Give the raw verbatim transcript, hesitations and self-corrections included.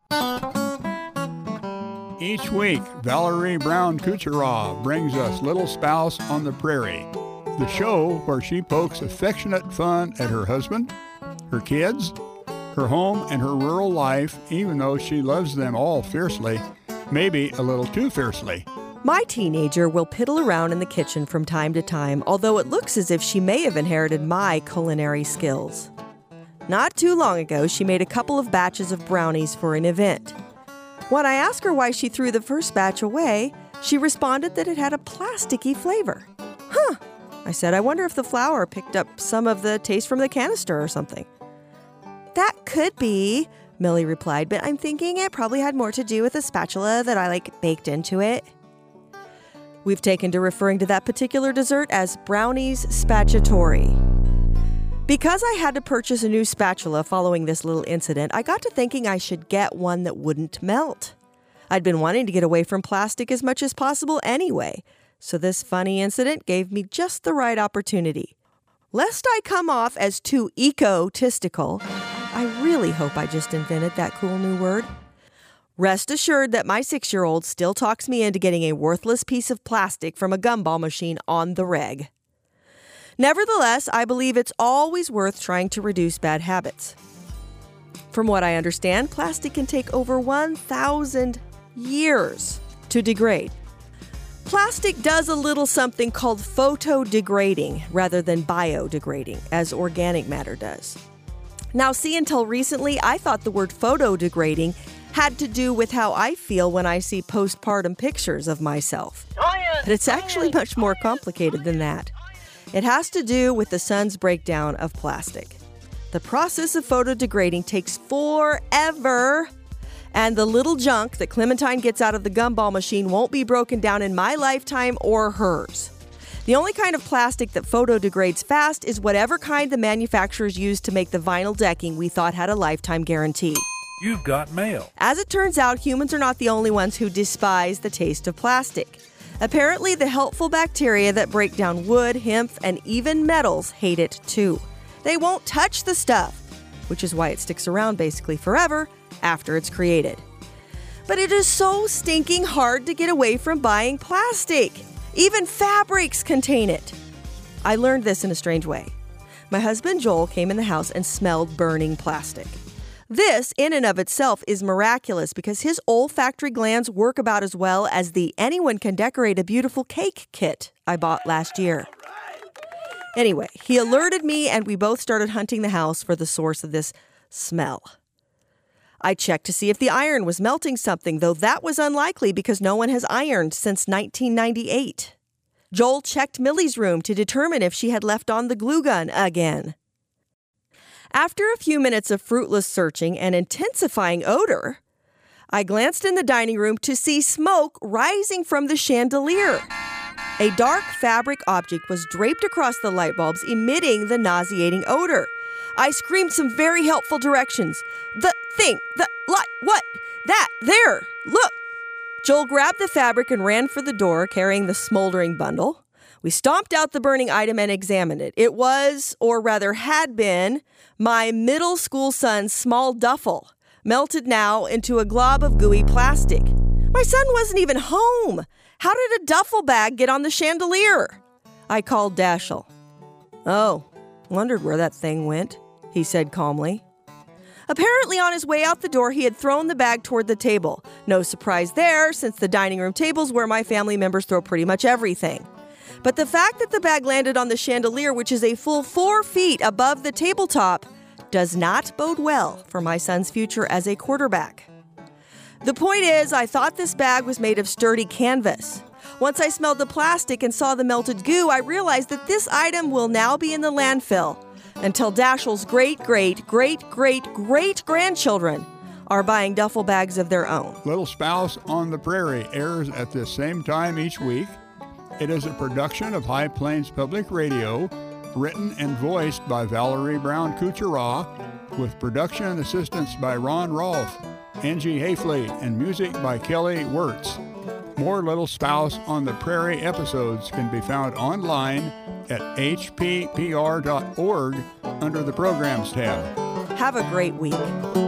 Each week, Valerie Brown Kucheraw brings us Little Spouse on the Prairie, the show where she pokes affectionate fun at her husband, her kids, her home, and her rural life, even though she loves them all fiercely, maybe a little too fiercely. My teenager will piddle around in the kitchen from time to time, although it looks as if she may have inherited my culinary skills. Not too long ago, she made a couple of batches of brownies for an event. When I asked her why she threw the first batch away, she responded that it had a plasticky flavor. Huh, I said, I wonder if the flour picked up some of the taste from the canister or something. That could be, Millie replied, but I'm thinking it probably had more to do with the spatula that I, like, baked into it. We've taken to referring to that particular dessert as brownies spatulatori. Because I had to purchase a new spatula following this little incident, I got to thinking I should get one that wouldn't melt. I'd been wanting to get away from plastic as much as possible anyway, so this funny incident gave me just the right opportunity. Lest I come off as too egotistical, I really hope I just invented that cool new word. Rest assured that my six-year-old still talks me into getting a worthless piece of plastic from a gumball machine on the reg. Nevertheless, I believe it's always worth trying to reduce bad habits. From what I understand, plastic can take over one thousand years to degrade. Plastic does a little something called photodegrading rather than biodegrading, as organic matter does. Now, see, until recently, I thought the word photodegrading had to do with how I feel when I see postpartum pictures of myself. But it's actually much more complicated than that. It has to do with the sun's breakdown of plastic. The process of photodegrading takes forever, and the little junk that Clementine gets out of the gumball machine won't be broken down in my lifetime or hers. The only kind of plastic that photodegrades fast is whatever kind the manufacturers used to make the vinyl decking we thought had a lifetime guarantee. You've got mail. As it turns out, humans are not the only ones who despise the taste of plastic. Apparently, the helpful bacteria that break down wood, hemp, and even metals hate it too. They won't touch the stuff, which is why it sticks around basically forever after it's created. But it is so stinking hard to get away from buying plastic. Even fabrics contain it. I learned this in a strange way. My husband Joel came in the house and smelled burning plastic. This, in and of itself, is miraculous because his olfactory glands work about as well as the anyone can decorate a beautiful cake kit I bought last year. Anyway, he alerted me and we both started hunting the house for the source of this smell. I checked to see if the iron was melting something, though that was unlikely because no one has ironed since nineteen ninety-eight. Joel checked Millie's room to determine if she had left on the glue gun again. After a few minutes of fruitless searching and intensifying odor, I glanced in the dining room to see smoke rising from the chandelier. A dark fabric object was draped across the light bulbs, emitting the nauseating odor. I screamed some very helpful directions. The thing, the light, what? That, there, look. Joel grabbed the fabric and ran for the door, carrying the smoldering bundle. We stomped out the burning item and examined it. It was, or rather had been, my middle school son's small duffel, melted now into a glob of gooey plastic. My son wasn't even home. How did a duffel bag get on the chandelier? I called Dashiell. Oh, wondered where that thing went, he said calmly. Apparently on his way out the door, he had thrown the bag toward the table. No surprise there, since the dining room table's where my family members throw pretty much everything. But the fact that the bag landed on the chandelier, which is a full four feet above the tabletop, does not bode well for my son's future as a quarterback. The point is, I thought this bag was made of sturdy canvas. Once I smelled the plastic and saw the melted goo, I realized that this item will now be in the landfill until Dashiell's great, great, great, great, great grandchildren are buying duffel bags of their own. Little Spouse on the Prairie airs at the same time each week. It is a production of High Plains Public Radio, written and voiced by Valerie Brown Kucheraw, with production assistance by Ron Rolfe, Angie Hafley, and music by Kelly Wirtz. More Little Spouse on the Prairie episodes can be found online at h p p r dot org under the Programs tab. Have a great week.